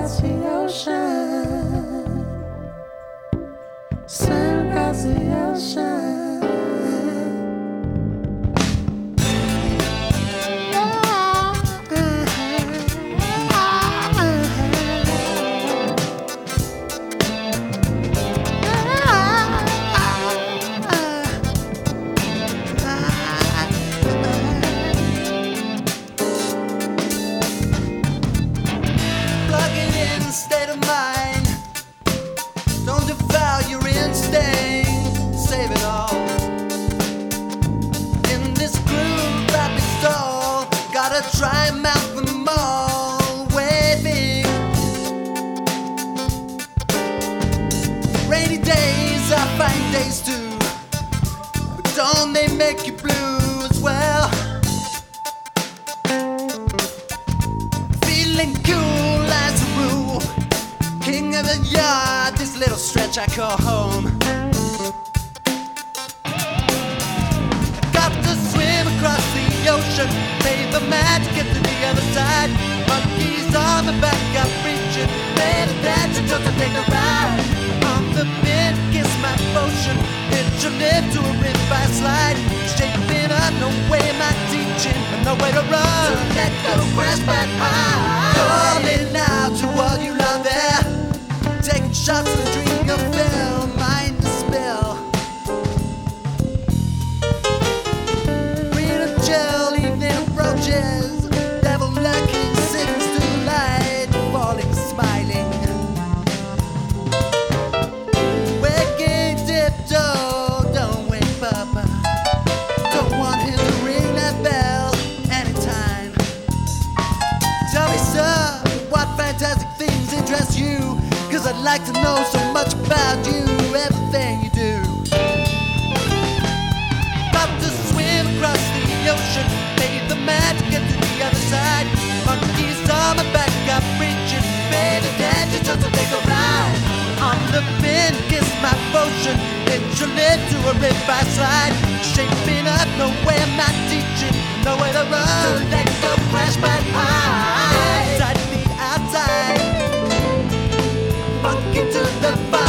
across the ocean. Swim across the ocean. State of mind, don't devour your instinct, save it all. In this groove I've been stalled, gotta try and mount them all, waving. Rainy days are fine days too, but don't they make you blue as well? Feeling cool as a rule, king of the yard, this little stretch I call home. Got to swim across the ocean, pay the man to get to the other side. Monkeys on my back, I'm reaching, made a dance just to take a ride. On the bend, kiss my motion, hitch your lip to a rip by slide. Shaping up, no way am I teaching, no way to run, so let go, crash back high. Calling out to all you love there, taking shots in a dream you fell, mind to spill. Freedom gel, evening approaches, devil lurking, signals to the light, falling, smiling. Waking tiptoe, don't wake Papa, don't want him to ring that bell anytime. Tell me, sir, what fantastic things interest you? 'Cause I'd like to know so much about you, everything you do. About to swim across the ocean, pay the man to get to the other side. Monkeys on my back, I'm reaching, made a dance just to take a ride. On the bend, kiss my potion, hitch your lip to a rip by slide. Shaping up, no way I'm not teaching, no way to run, so let go, crash back high. Outside the outside, funky to the fire.